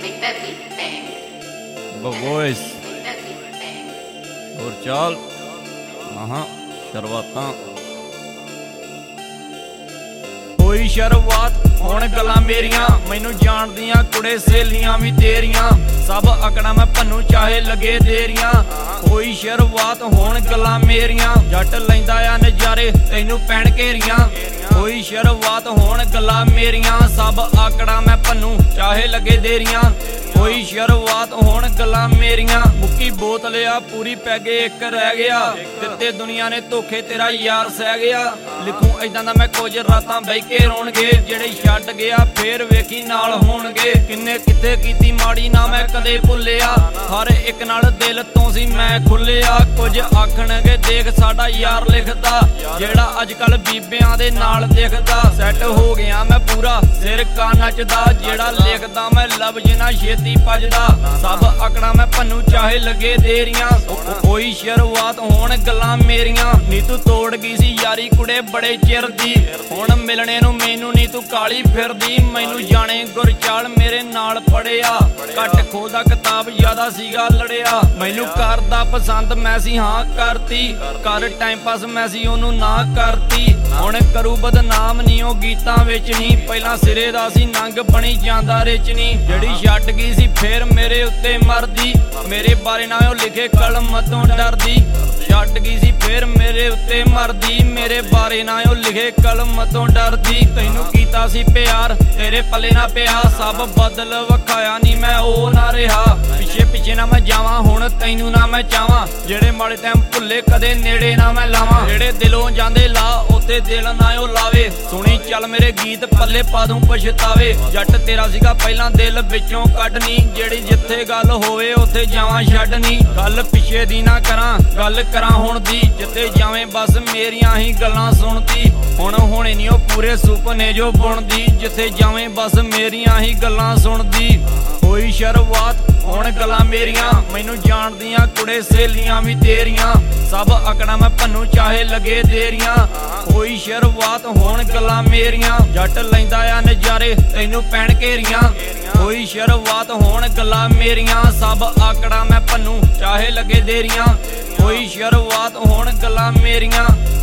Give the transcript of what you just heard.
voice और चाल शुरुआतां होई शुरुआत हुण गल्लां मेरियां मैनू जानदियां कुड़े सहेलियां भी तेरियां सब अकड़ा मैं भन्नू चाहे लगे देरियां होई शुरुआत हुण गल्लां मेरियां जट लैंदा आ नज़ारे तैनू पैण घेरियां होई शुरुआत हुण गल्लां मेरियां सब आकड़ा मैं भन्नू चाहे लगे देरियां होई शुरुआत हुण गल्लां मेरियां मुक्की बोतल आ पूरी पैगे एक रह गया दिते दुनिया ने धोखे तेरा यार सह गया लिखूं इदां दा मैं कुछ रातां बह के रोणगे जेड़े छड्ड गया फेर वेखी नाल होणगे किन्ने किथे कीती माड़ी ना मैं कदे भुल्लिया हर एक नाल दिल तो सी मैं खुल्लिया कुछ आखणगे देख साडा यार लिखदा जेड़ा अजकल बीबियां दे नाल दिखदा सैट हो गया मैं पूरा सिर का नचदा जेड़ा लिखदा मैं लफ्ज़ ना छेती भजदा सब आकड़ा मैं भन्नू चाहे लगे देरियां होई शुरुआत हुण गल्लां मेरियां नी तू तोड़ गई सी यारी कुड़े बड़े चिर दी हुण मिलने नू मैनू नी तू काली फिरदी मैनू जाने गुरचाल मेरे नाल पढ़िया घट खोदा किताब ज्यादा सीगा लड़िया मैनू करदा पसंद मैं सी हां करती कर टाइम पास मैं सी ओनू ना करती हुण करू बदनाम नी ओ गीतां विच नी पहला सिरे दा सी नंग बनी जांदा रिच नी जड़ी छड्ड गई सी फिर मेरे उत्ते मरदी मेरे बारे ना ओ लिखे कलम तो डरदी छड्ड गई सी फिर मेरे उत्ते मरदी मेरे बारे ना ओ लिखे कलम तो डरदी तैनू कीता सी प्यार तेरे पले ना पिया सब बदल वखाया नी मैं ओ ना रहा पिछे पिछे ना मैं जावां हुण तैनू ना मैं चावां जेड़े माड़े टाइम भुल्ले कदे नेड़े ना मैं लावां जेड़े दिलों जांदे ला उत्ते दिल ना ओ लावे सुनी चल मेरे गीत पल्ले पा दूं पछतावे जट तेरा सीगा पहला दिल विचों कड्डनी जेड़ी जिथे गल होवे उत्थे जावां छड्डनी गल पिछे दी ना करां गल करां हुण दी जिथे जावें बस मेरियां ही गल्लां सुणदी हुण होणे नी ओ पूरे सुपने जो बुणदी जिथे जावें बस मेरियां ही गल्लां सुणदी होई शुरुआत हुण गल्लां मेरियां मैनू जानदियां कुड़े सहेलियां भी तेरियां सब अकड़ा मैं भन्नू चाहे लगे देरियां होई शुरुआत हुण गल्लां मेरियां जट लैंदा आ नज़ारे तैनू पैण घेरियां होई शुरुआत हुण गल्लां मेरियां सब आकड़ा मैं भन्नू चाहे लगे देरियां होई शुरुआत हुण गल्लां मेरियां